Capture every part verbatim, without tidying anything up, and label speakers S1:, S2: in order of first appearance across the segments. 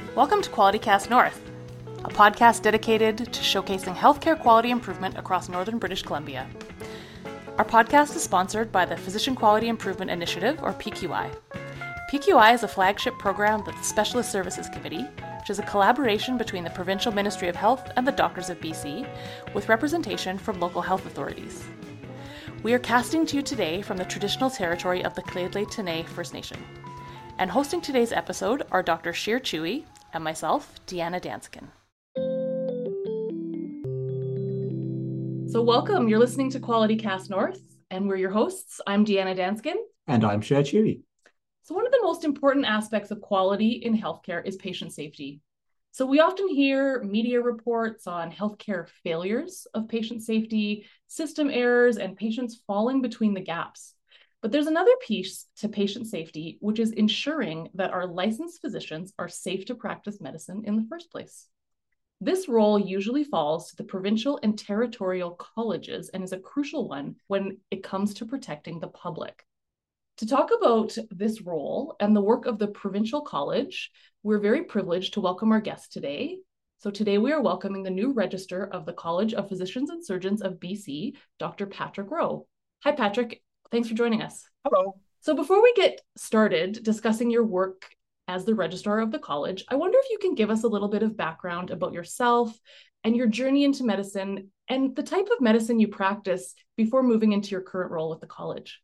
S1: Welcome to QualityCast North, a podcast dedicated to showcasing healthcare quality improvement across northern British Columbia. Our podcast is sponsored by the Physician Quality Improvement Initiative, or P Q I. P Q I is a flagship program of the Specialist Services Committee, which is a collaboration between the Provincial Ministry of Health and the Doctors of B C, with representation from local health authorities. We are casting to you today from the traditional territory of the Lheidli First Nation. And hosting today's episode are Doctor Sheer Chewy and myself, Deanna Danskin. So welcome, you're listening to QualityCast North, and we're your hosts. I'm Deanna Danskin.
S2: And I'm Sheer Chewy.
S1: So one of the most important aspects of quality in healthcare is patient safety. So we often hear media reports on healthcare failures of patient safety, system errors, and patients falling between the gaps. But there's another piece to patient safety, which is ensuring that our licensed physicians are safe to practice medicine in the first place. This role usually falls to the provincial and territorial colleges and is a crucial one when it comes to protecting the public. To talk about this role and the work of the Provincial College, we're very privileged to welcome our guest today. So today we are welcoming the new Registrar of the College of Physicians and Surgeons of B C, Doctor Patrick Rowe. Hi, Patrick. Thanks for joining us.
S2: Hello.
S1: So before we get started discussing your work as the Registrar of the College, I wonder if you can give us a little bit of background about yourself and your journey into medicine and the type of medicine you practice before moving into your current role with the college.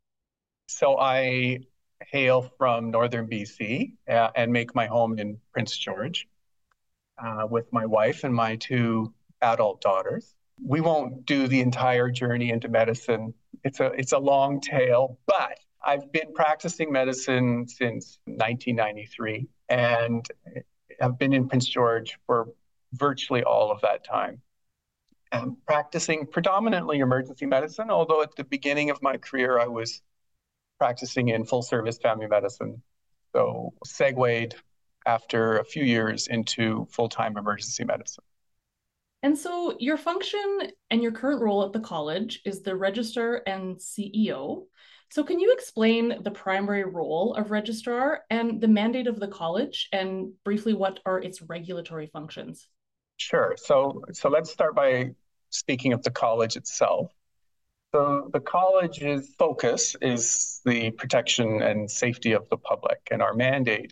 S3: So I hail from northern B C uh, and make my home in Prince George uh, with my wife and my two adult daughters. We won't do the entire journey into medicine. It's a it's a long tale, but I've been practicing medicine since nineteen ninety-three and I've been in Prince George for virtually all of that time. I'm practicing predominantly emergency medicine, although at the beginning of my career, I was practicing in full service family medicine. So segued after a few years into full-time emergency medicine.
S1: And so your function and your current role at the college is the registrar and C E O. So can you explain the primary role of registrar and the mandate of the college, and briefly what are its regulatory functions?
S3: Sure. So, so let's start by speaking of the college itself. So the college's focus is the protection and safety of the public, and our mandate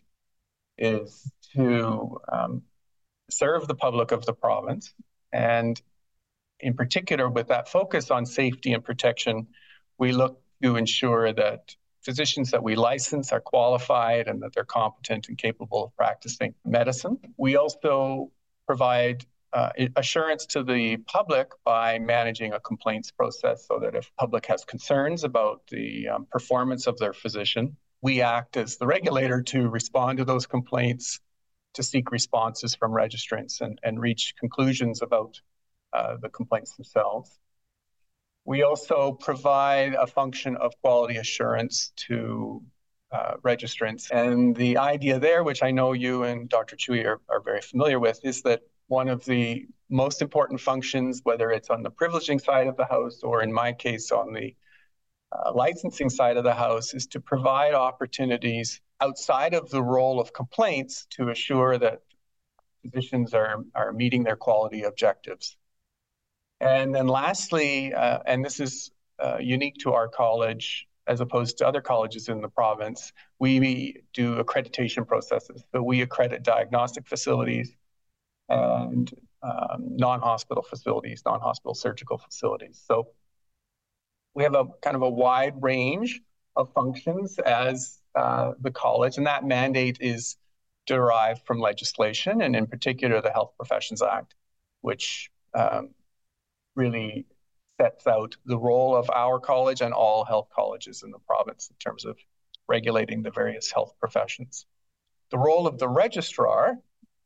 S3: is to um, serve the public of the province. And in particular, with that focus on safety and protection, we look to ensure that physicians that we license are qualified and that they're competent and capable of practicing medicine. We also provide uh, assurance to the public by managing a complaints process so that if the public has concerns about the um, performance of their physician, we act as the regulator to respond to those complaints, to seek responses from registrants and, and reach conclusions about uh, the complaints themselves. We also provide a function of quality assurance to uh, registrants. And the idea there, which I know you and Doctor Chewy are, are very familiar with, is that one of the most important functions, whether it's on the privileging side of the house or in my case on the uh, licensing side of the house, is to provide opportunities outside of the role of complaints to assure that physicians are, are meeting their quality objectives. And then lastly, uh, and this is uh, unique to our college as opposed to other colleges in the province, we do accreditation processes. So we accredit diagnostic facilities and um, non-hospital facilities, non-hospital surgical facilities. So we have a kind of a wide range of functions as uh, the college, and that mandate is derived from legislation, and in particular the Health Professions Act, which um, really sets out the role of our college and all health colleges in the province in terms of regulating the various health professions. The role of the registrar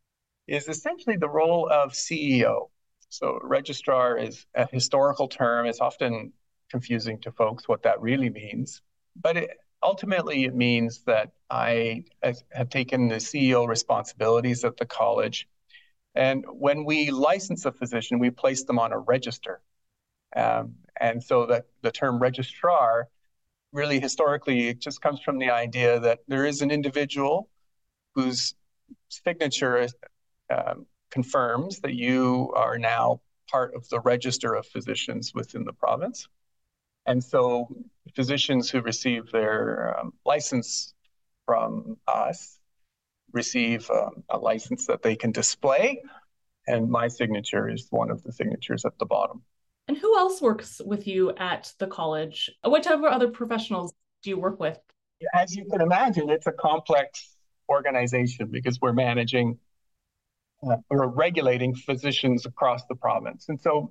S3: is essentially the role of C E O. So registrar is a historical term. It's often confusing to folks what that really means, but it, ultimately it means that I have taken the C E O responsibilities at the college. And when we license a physician, we place them on a register. Um, and so that the term registrar really historically, it just comes from the idea that there is an individual who's signature um, confirms that you are now part of the register of physicians within the province. And so physicians who receive their um, license from us receive um, a license that they can display. And my signature is one of the signatures at the bottom.
S1: And who else works with you at the college? Whichever other professionals do you work with?
S3: As you can imagine, it's a complex organization because we're managing uh, or regulating physicians across the province. And so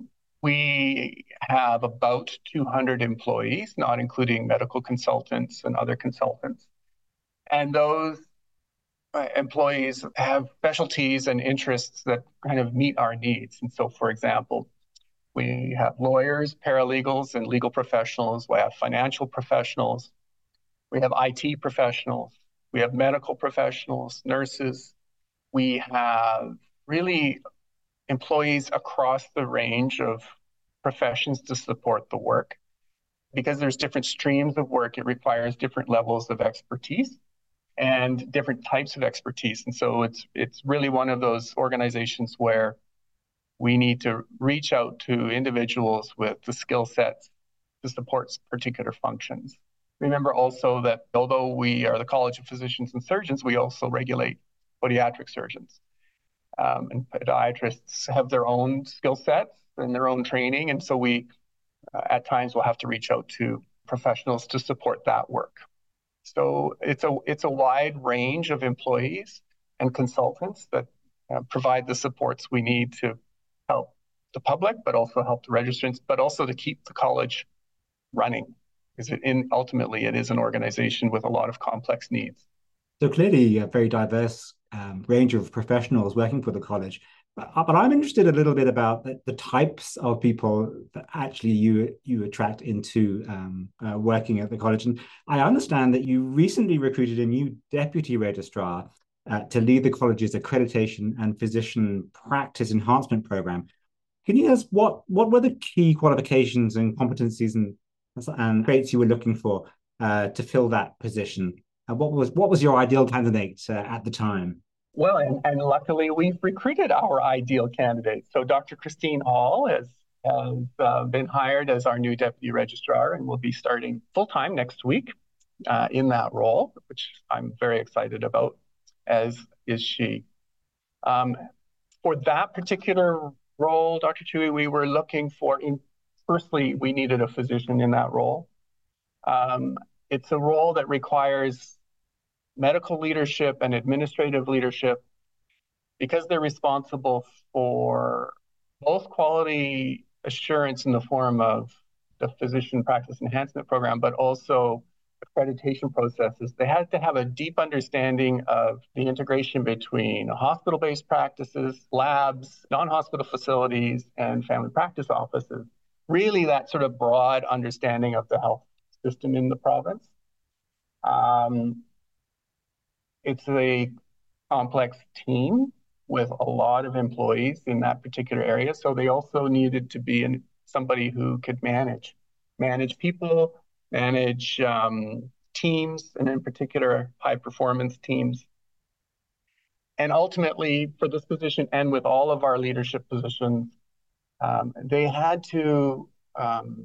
S3: we have about two hundred employees, not including medical consultants and other consultants. And those uh, employees have specialties and interests that kind of meet our needs. And so, for example, we have lawyers, paralegals, and legal professionals. We have financial professionals. We have I T professionals. We have medical professionals, nurses. We have really employees across the range of professions to support the work. Because there's different streams of work, it requires different levels of expertise and different types of expertise. And so it's it's really one of those organizations where we need to reach out to individuals with the skill sets to support particular functions. Remember also that although we are the College of Physicians and Surgeons, we also regulate podiatric surgeons. Um, and podiatrists have their own skill sets and their own training. And so we, uh, at times, will have to reach out to professionals to support that work. So it's a, it's a wide range of employees and consultants that uh, provide the supports we need to help the public, but also help the registrants, but also to keep the college running. Because it in, ultimately, it is an organization with a lot of complex needs.
S2: So clearly a very diverse um, range of professionals working for the college. But, but I'm interested a little bit about the, the types of people that actually you you attract into um, uh, working at the college. And I understand that you recently recruited a new deputy registrar uh, to lead the college's accreditation and physician practice enhancement program. Can you tell us what, what were the key qualifications and competencies and, and traits you were looking for uh, to fill that position? And what was what was your ideal candidate uh, at the time?
S3: Well, and, and luckily we've recruited our ideal candidate. So Doctor Christine Hall has, has uh, been hired as our new deputy registrar and will be starting full-time next week uh, in that role, which I'm very excited about, as is she. Um, for that particular role, Doctor Tui, we were looking for, in, firstly, we needed a physician in that role. Um, it's a role that requires medical leadership and administrative leadership because they're responsible for both quality assurance in the form of the physician practice enhancement program, but also accreditation processes. They had to have a deep understanding of the integration between hospital-based practices, labs, non-hospital facilities, and family practice offices. Really that sort of broad understanding of the health system in the province. Um, It's a complex team with a lot of employees in that particular area. So they also needed to be in, somebody who could manage, manage people, manage um, teams, and in particular, high performance teams. And ultimately, for this position and with all of our leadership positions, um, they had to um,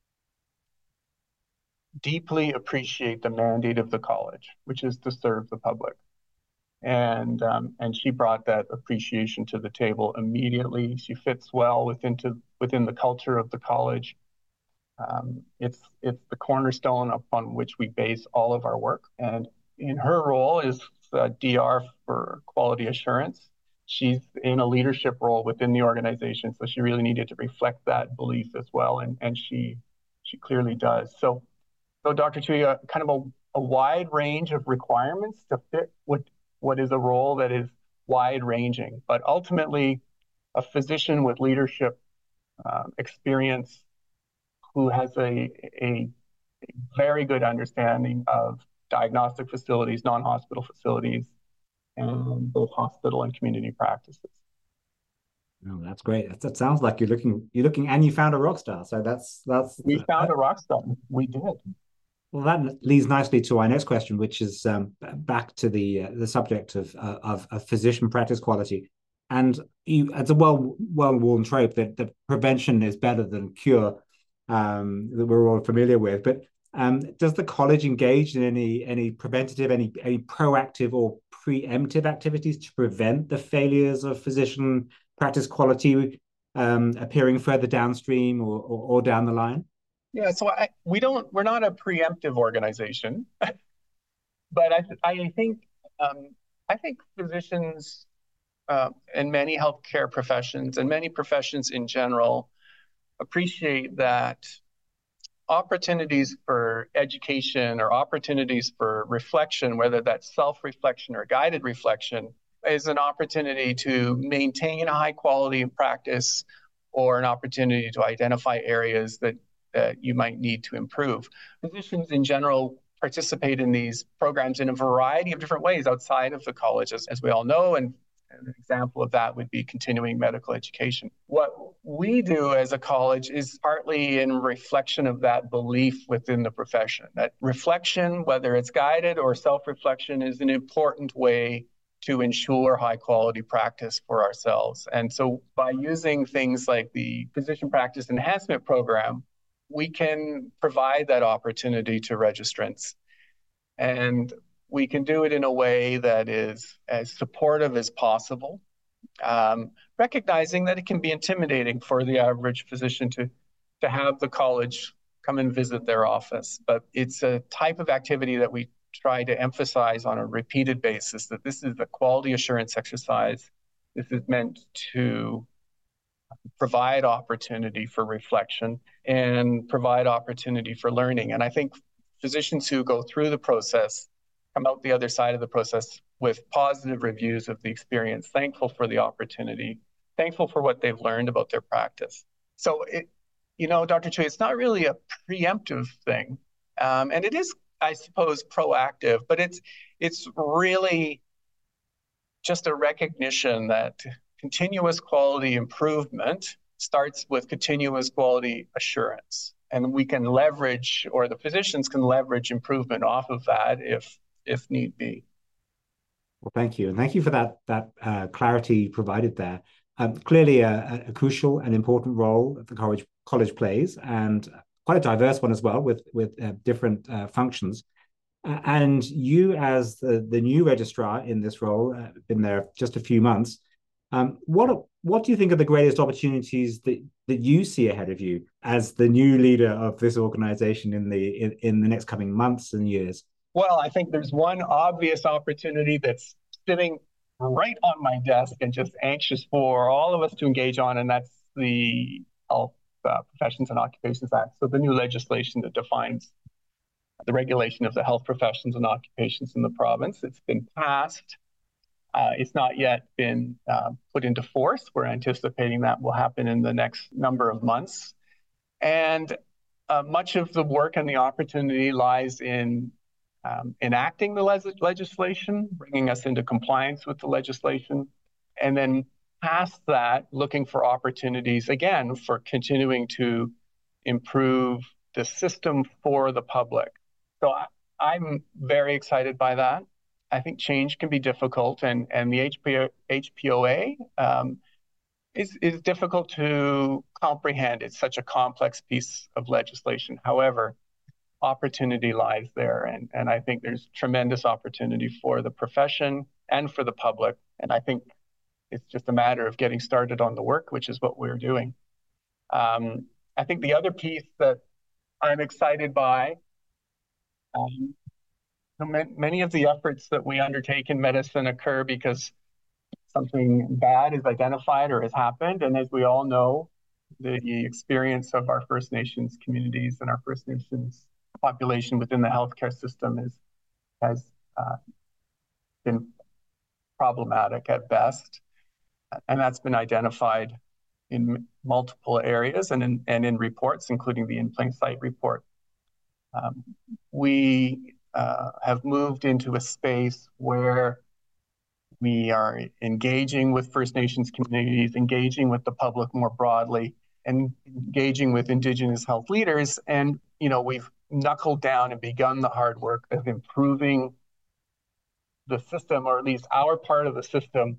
S3: deeply appreciate the mandate of the college, which is to serve the public. And um, and she brought that appreciation to the table immediately. She fits well within to, within the culture of the college. Um, it's it's the cornerstone upon which we base all of our work. And in her role is uh, D R for quality assurance. She's in a leadership role within the organization, so she really needed to reflect that belief as well, and and she she clearly does. So so Doctor Tui, uh, kind of a, a wide range of requirements to fit what what is a role that is wide-ranging, but ultimately a physician with leadership uh, experience who has a, a very good understanding of diagnostic facilities, non-hospital facilities, and both hospital and community practices.
S2: Oh, that's great. That, that sounds like you're looking, you're looking, and you found a rock star. So that's that's.
S3: We found a rock star. We did.
S2: Well, that leads nicely to our next question, which is um, back to the uh, the subject of, uh, of of physician practice quality. And you, it's a well well worn trope that that prevention is better than cure, um, that we're all familiar with. But um, does the college engage in any any preventative, any any proactive or preemptive activities to prevent the failures of physician practice quality um, appearing further downstream or, or, or down the line?
S3: Yeah, so I, we don't, we're not a preemptive organization, but I, I think, um, I think physicians uh, and many healthcare professions and many professions in general appreciate that opportunities for education or opportunities for reflection, whether that's self-reflection or guided reflection, is an opportunity to maintain a high quality in practice or an opportunity to identify areas that that you might need to improve. Physicians in general participate in these programs in a variety of different ways outside of the college, as, as we all know, and an example of that would be continuing medical education. What we do as a college is partly in reflection of that belief within the profession. That reflection, whether it's guided or self-reflection, is an important way to ensure high quality practice for ourselves. And so by using things like the Physician Practice Enhancement Program, we can provide that opportunity to registrants. And we can do it in a way that is as supportive as possible, um, recognizing that it can be intimidating for the average physician to, to have the college come and visit their office. But it's a type of activity that we try to emphasize on a repeated basis, that this is a quality assurance exercise. This is meant to provide opportunity for reflection and provide opportunity for learning. And I think physicians who go through the process come out the other side of the process with positive reviews of the experience, thankful for the opportunity, thankful for what they've learned about their practice. So, it, you know, Doctor Chui, it's not really a preemptive thing. Um, and it is, I suppose, proactive, but it's it's really just a recognition that continuous quality improvement starts with continuous quality assurance. And we can leverage, or the physicians can leverage improvement off of that if if need be.
S2: Well, thank you. And thank you for that, that uh, clarity provided there. Um, clearly a, a crucial and important role that the college, college plays, and quite a diverse one as well, with, with uh, different uh, functions. Uh, and you, as the, the new registrar in this role, uh, been there just a few months, um, what what do you think are the greatest opportunities that, that you see ahead of you as the new leader of this organization in the in, in the next coming months and years?
S3: Well, I think there's one obvious opportunity that's sitting right on my desk and just anxious for all of us to engage on, and that's the Health uh, Professions and Occupations Act. So the new legislation that defines the regulation of the health professions and occupations in the province. It's been passed. Uh, it's not yet been uh, put into force. We're anticipating that will happen in the next number of months. And uh, much of the work and the opportunity lies in um, enacting the le- legislation, bringing us into compliance with the legislation, and then past that, looking for opportunities, again, for continuing to improve the system for the public. So I, I'm very excited by that. I think change can be difficult, and, and the H P O A um, is, is difficult to comprehend. It's such a complex piece of legislation. However, opportunity lies there, and, and I think there's tremendous opportunity for the profession and for the public. And I think it's just a matter of getting started on the work, which is what we're doing. Um, I think the other piece that I'm excited by, um, many of the efforts that we undertake in medicine occur because something bad is identified or has happened. And as we all know, the experience of our First Nations communities and our First Nations population within the healthcare system is, has uh, been problematic at best. And that's been identified in multiple areas and in, and in reports, including the In Plain Sight report. Um, we uh, have moved into a space where we are engaging with First Nations communities, engaging with the public more broadly, and engaging with Indigenous health leaders. And, you know, we've knuckled down and begun the hard work of improving the system, or at least our part of the system,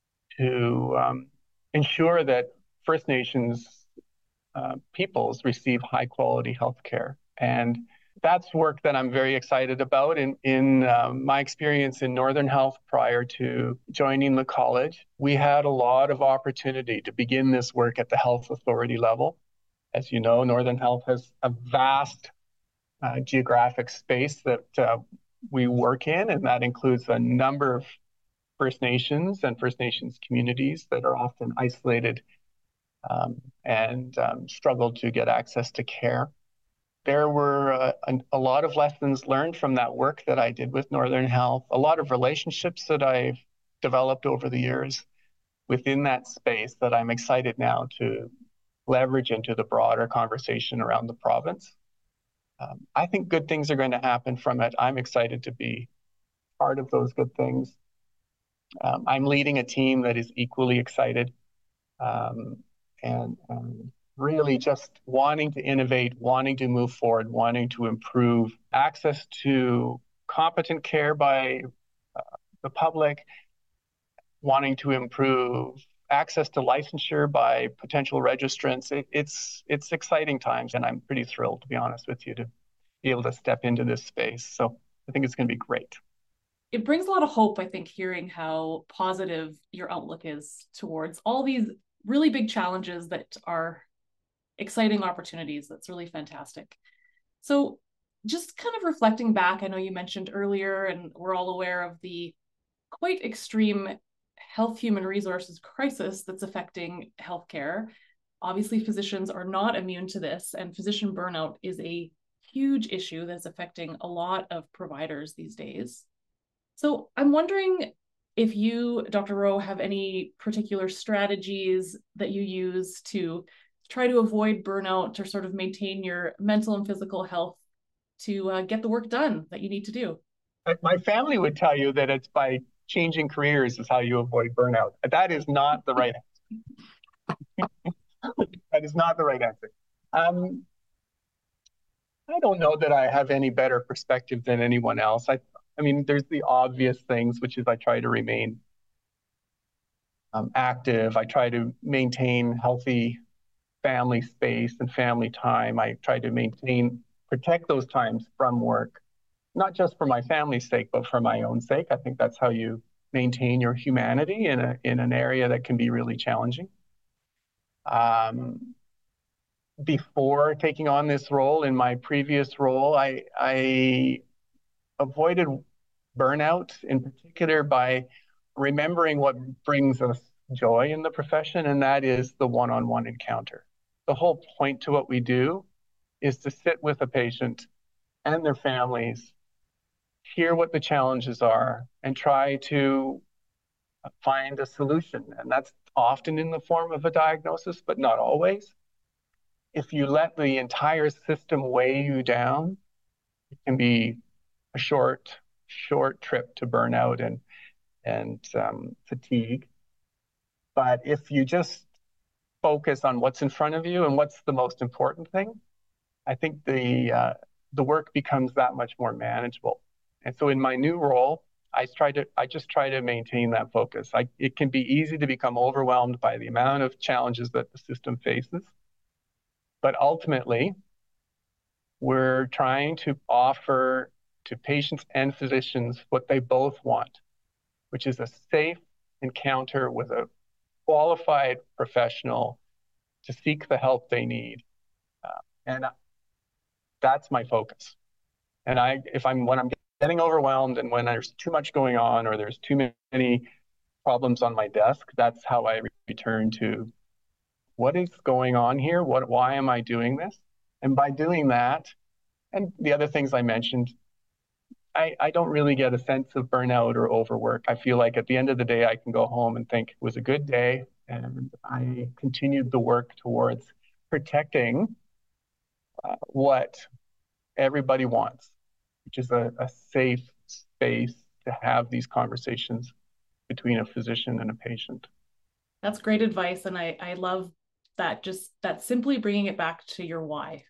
S3: to um, ensure that First Nations uh, peoples receive high quality healthcare. And that's work that I'm very excited about. In, in uh, my experience in Northern Health prior to joining the college, we had a lot of opportunity to begin this work at the health authority level. As you know, Northern Health has a vast uh, geographic space that uh, we work in, and that includes a number of First Nations and First Nations communities that are often isolated um, and um, struggle to get access to care. There were uh, a, a lot of lessons learned from that work that I did with Northern Health, a lot of relationships that I've developed over the years within that space that I'm excited now to leverage into the broader conversation around the province. Um, I think good things are going to happen from it. I'm excited to be part of those good things. Um, I'm leading a team that is equally excited um, and, and really just wanting to innovate, wanting to move forward, wanting to improve access to competent care by uh, the public, wanting to improve access to licensure by potential registrants. It, it's it's exciting times, and I'm pretty thrilled, to be honest with you, to be able to step into this space. So I think it's going to be great.
S1: It brings a lot of hope, I think, hearing how positive your outlook is towards all these really big challenges that are exciting opportunities. That's really fantastic. So just kind of reflecting back, I know you mentioned earlier, and we're all aware of the quite extreme health human resources crisis that's affecting healthcare. Obviously, physicians are not immune to this, and physician burnout is a huge issue that's affecting a lot of providers these days. So I'm wondering if you, Doctor Rowe, have any particular strategies that you use to try to avoid burnout or sort of maintain your mental and physical health to uh, get the work done that you need to do.
S3: My family would tell you that it's by changing careers is how you avoid burnout. That is not the right answer. That is not the right answer. Um, I don't know that I have any better perspective than anyone else. I, I mean, there's the obvious things, which is I try to remain um, active. I try to maintain healthy family space and family time. I try to maintain, protect those times from work, not just for my family's sake, but for my own sake. I think that's how you maintain your humanity in a in an area that can be really challenging. Um, before taking on this role, in my previous role, I, I avoided burnout in particular by remembering what brings us joy in the profession, and that is the one-on-one encounter. The whole point to what we do is to sit with a patient and their families, hear what the challenges are, and try to find a solution. And that's often in the form of a diagnosis, but not always. If you let the entire system weigh you down, it can be a short, short trip to burnout and, and um, fatigue. But if you just focus on what's in front of you and what's the most important thing, I think the uh, the work becomes that much more manageable. And so in my new role, I try to I just try to maintain that focus. I, it can be easy to become overwhelmed by the amount of challenges that the system faces. But ultimately, we're trying to offer to patients and physicians what they both want, which is a safe encounter with a qualified professional to seek the help they need. Uh, and that's my focus. And I, if I'm, when I'm getting overwhelmed and when there's too much going on or there's too many problems on my desk, that's how I return to what is going on here? What, why am I doing this? And by doing that, and the other things I mentioned, I, I don't really get a sense of burnout or overwork. I feel like at the end of the day, I can go home and think it was a good day, and I continued the work towards protecting uh, what everybody wants, which is a, a safe space to have these conversations between a physician and a patient.
S1: That's great advice. And I, I love that, just that simply bringing it back to your why.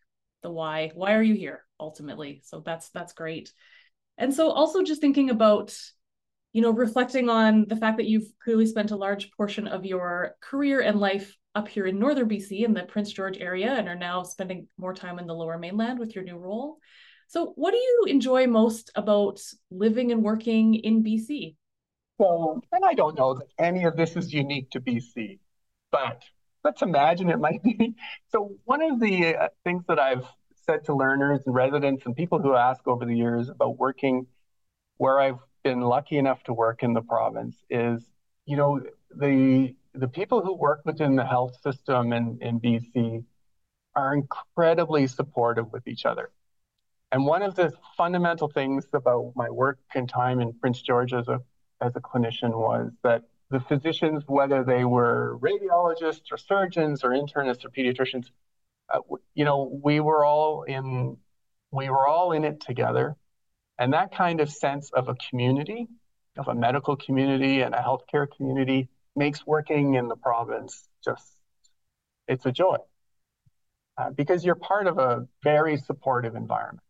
S1: the why. Why are you here ultimately? So that's that's great. And so also just thinking about, you know, reflecting on the fact that you've clearly spent a large portion of your career and life up here in northern B C in the Prince George area and are now spending more time in the Lower Mainland with your new role. So what do you enjoy most about living and working in B C?
S3: So, and I don't know that any of this is unique to B C, but let's imagine it might be. So one of the uh, things that I've said to learners and residents and people who ask over the years about working where I've been lucky enough to work in the province is, you know, the the people who work within the health system in, in B C are incredibly supportive with each other. And one of the fundamental things about my work and time in Prince George as a as a clinician was that the physicians, whether they were radiologists or surgeons or internists or pediatricians, uh, you know, we were all in we were all in it together. And that kind of sense of a community, of a medical community and a healthcare community makes working in the province just, it's a joy. Uh, because you're part of a very supportive environment.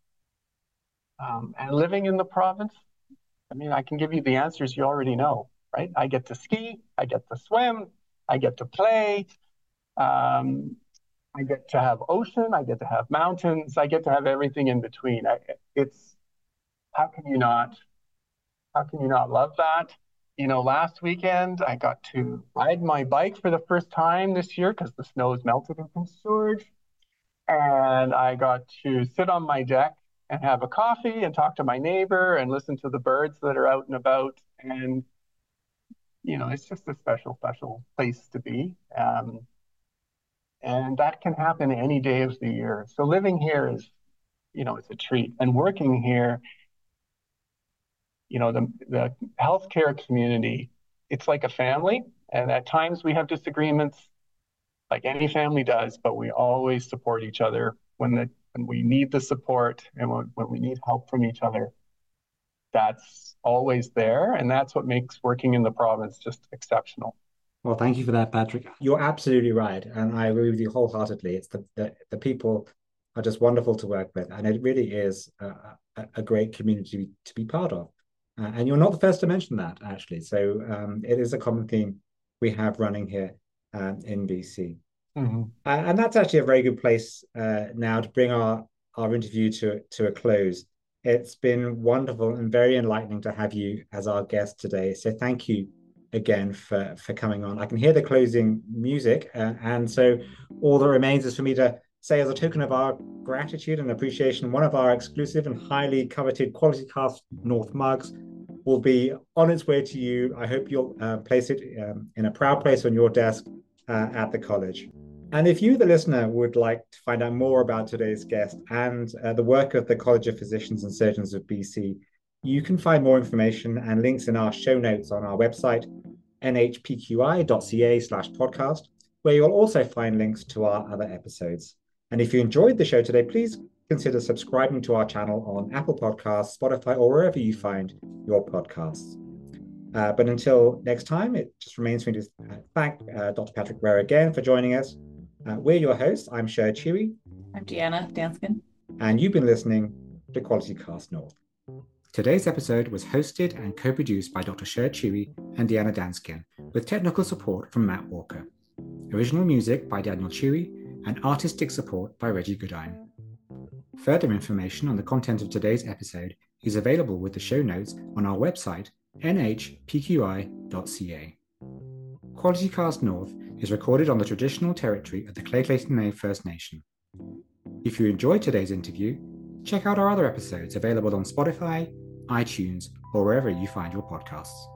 S3: Um, and living in the province, I mean, I can give you the answers you already know, right? I get to ski, I get to swim, I get to play, um, I get to have ocean, I get to have mountains, I get to have everything in between. I, it's, how can you not, how can you not love that? You know, last weekend, I got to ride my bike for the first time this year because the snow has melted in Prince George. And I got to sit on my deck and have a coffee and talk to my neighbor and listen to the birds that are out and about. And, you know, it's just a special, special place to be. Um, and that can happen any day of the year. So living here is, you know, it's a treat. And working here, you know, the, the healthcare community, it's like a family. And at times we have disagreements, like any family does, but we always support each other when the when we need the support and when, when we need help from each other. That's always there, and that's what makes working in the province just exceptional.
S2: Well, thank you for that, Patrick. You're absolutely right, and I agree with you wholeheartedly. It's the the, the people are just wonderful to work with, and it really is a, a, a great community to be part of. Uh, and you're not the first to mention that, actually. So um, it is a common theme we have running here um, in B C. Mm-hmm. Uh, and that's actually a very good place uh, now to bring our, our interview to, to a close. It's been wonderful and very enlightening to have you as our guest today. So thank you again for, for coming on. I can hear the closing music. Uh, and so all that remains is for me to say, as a token of our gratitude and appreciation, one of our exclusive and highly coveted Quality Cast North mugs will be on its way to you. I hope you'll uh, place it um, in a proud place on your desk uh, at the college. And if you, the listener, would like to find out more about today's guest and uh, the work of the College of Physicians and Surgeons of B C, you can find more information and links in our show notes on our website, n h p q i dot c a slash podcast, where you'll also find links to our other episodes. And if you enjoyed the show today, please consider subscribing to our channel on Apple Podcasts, Spotify, or wherever you find your podcasts. Uh, but until next time, it just remains for me to thank uh, Doctor Patrick Ware again for joining us. Uh, we're your hosts. I'm Cher Chewy.
S1: I'm Deanna Danskin.
S2: And you've been listening to Quality Cast North. Today's episode was hosted and co-produced by Doctor Cher Chewy and Deanna Danskin, with technical support from Matt Walker. Original music by Daniel Chewy and artistic support by Reggie Goodine. Further information on the content of today's episode is available with the show notes on our website, n h p q i dot c a. Quality Cast North is recorded on the traditional territory of the Clay Clayton May First Nation. If you enjoyed today's interview, check out our other episodes available on Spotify, iTunes, or wherever you find your podcasts.